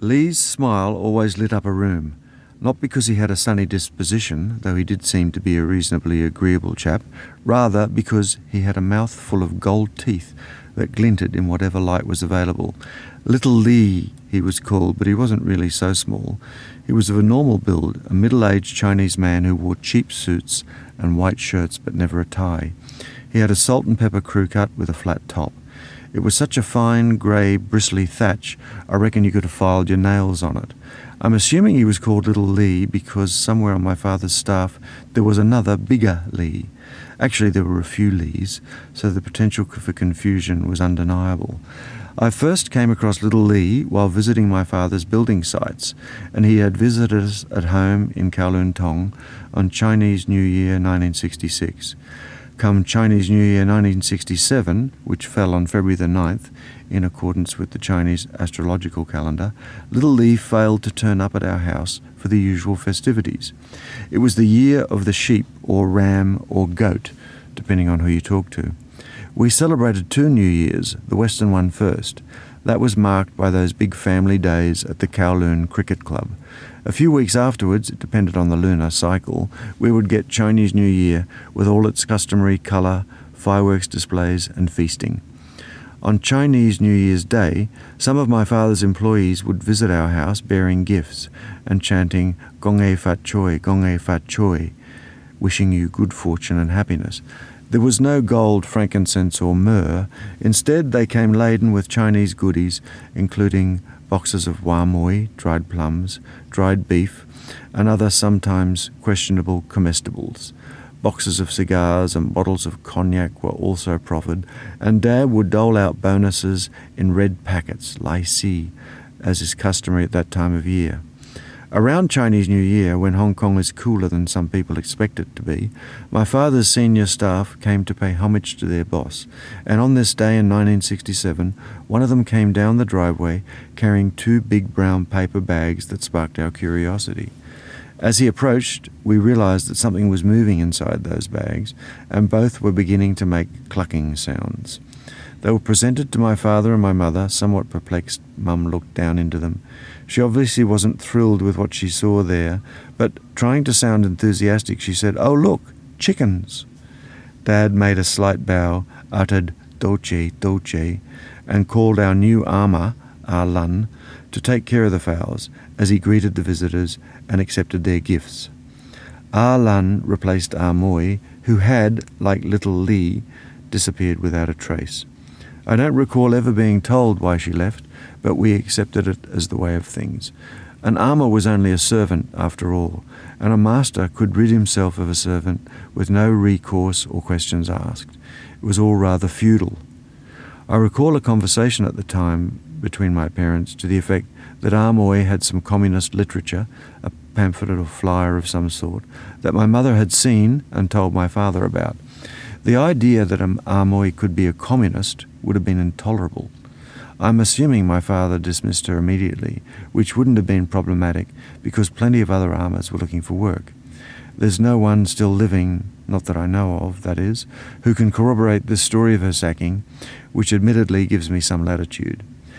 Lee's smile always lit up a room, not because he had a sunny disposition, though he did seem to be a reasonably agreeable chap, rather because he had a mouth full of gold teeth that glinted in whatever light was available. Little Lee, he was called, but he wasn't really so small. He was of a normal build, a middle-aged Chinese man who wore cheap suits and white shirts but never a tie. He had a salt and pepper crew cut with a flat top. It was such a fine, grey, bristly thatch, I reckon you could have filed your nails on it. I'm assuming he was called Little Lee because somewhere on my father's staff there was another, bigger Lee. Actually, there were a few Lees, so the potential for confusion was undeniable. I first came across Little Lee while visiting my father's building sites, and he had visited us at home in Kowloon Tong on Chinese New Year 1966. Come Chinese New Year 1967, which fell on February the 9th, in accordance with the Chinese astrological calendar, Little Lee failed to turn up at our house for the usual festivities. It was the year of the sheep or ram or goat, depending on who you talk to. We celebrated 2 New Years, the Western one first. That was marked by those big family days at the Kowloon Cricket Club. A few weeks afterwards, it depended on the lunar cycle, we would get Chinese New Year with all its customary colour, fireworks displays and feasting. On Chinese New Year's Day, some of my father's employees would visit our house bearing gifts and chanting Gong Ei Fat Choi, Gong Ei Fat Choi, wishing you good fortune and happiness. There was no gold, frankincense or myrrh. Instead, they came laden with Chinese goodies, including boxes of wah moi, dried plums, dried beef, and other sometimes questionable comestibles. Boxes of cigars and bottles of cognac were also proffered, and Dad would dole out bonuses in red packets, lai si, as is customary at that time of year. Around Chinese New Year, when Hong Kong is cooler than some people expect it to be, my father's senior staff came to pay homage to their boss, and on this day in 1967, one of them came down the driveway carrying 2 big brown paper bags that sparked our curiosity. As he approached, we realized that something was moving inside those bags, and both were beginning to make clucking sounds. They were presented to my father and my mother. Somewhat perplexed, Mum looked down into them. She obviously wasn't thrilled with what she saw there, but trying to sound enthusiastic, she said, "Oh, look, chickens." Dad made a slight bow, uttered "Doche, Doche," and called our new ama, Ah Lun, to take care of the fowls as he greeted the visitors and accepted their gifts. Ah Lun replaced Ah Moi, who had, like Little Lee, disappeared without a trace. I don't recall ever being told why she left, but we accepted it as the way of things. An ama was only a servant, after all, and a master could rid himself of a servant with no recourse or questions asked. It was all rather feudal. I recall a conversation at the time between my parents to the effect that Ah Moi had some communist literature, a pamphlet or flyer of some sort, that my mother had seen and told my father about. The idea that Ah Moi could be a communist would have been intolerable. I'm assuming my father dismissed her immediately, which wouldn't have been problematic because plenty of other amas were looking for work. There's no one still living, not that I know of, that is, who can corroborate this story of her sacking, which admittedly gives me some latitude.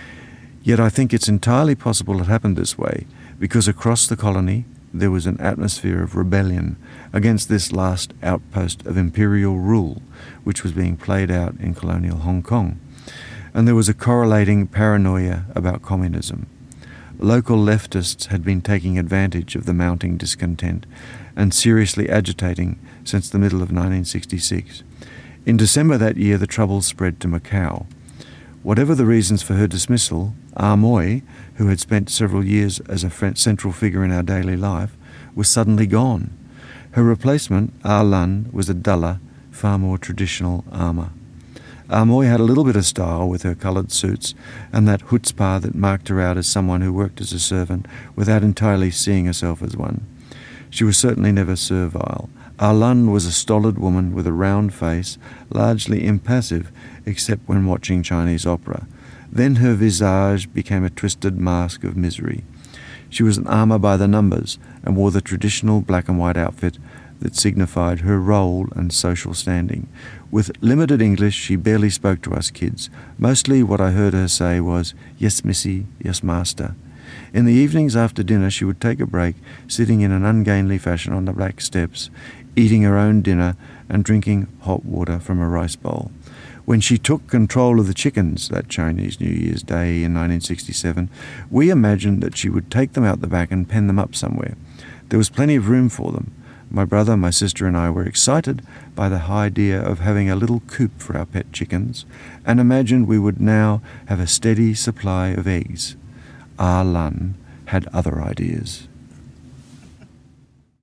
Yet I think it's entirely possible it happened this way, because across the colony there was an atmosphere of rebellion against this last outpost of imperial rule, which was being played out in colonial Hong Kong. And there was a correlating paranoia about communism. Local leftists had been taking advantage of the mounting discontent and seriously agitating since the middle of 1966. In December that year, the troubles spread to Macau. Whatever the reasons for her dismissal, Ah Moi, who had spent several years as a central figure in our daily life, was suddenly gone. Her replacement, Ah Lun, was a duller, far more traditional ama. Ah Moi had a little bit of style with her coloured suits and that chutzpah that marked her out as someone who worked as a servant without entirely seeing herself as one. She was certainly never servile. Ah Lun was a stolid woman with a round face, largely impassive except when watching Chinese opera. Then her visage became a twisted mask of misery. She was an ama by the numbers and wore the traditional black and white outfit that signified her role and social standing. With limited English, she barely spoke to us kids. Mostly what I heard her say was, "Yes, missy, yes, master." In the evenings after dinner she would take a break, sitting in an ungainly fashion on the back steps, eating her own dinner and drinking hot water from a rice bowl. When she took control of the chickens that Chinese New Year's Day in 1967, we imagined that she would take them out the back and pen them up somewhere. There was plenty of room for them. My brother, my sister and I were excited by the idea of having a little coop for our pet chickens and imagined we would now have a steady supply of eggs. Ah Lun had other ideas.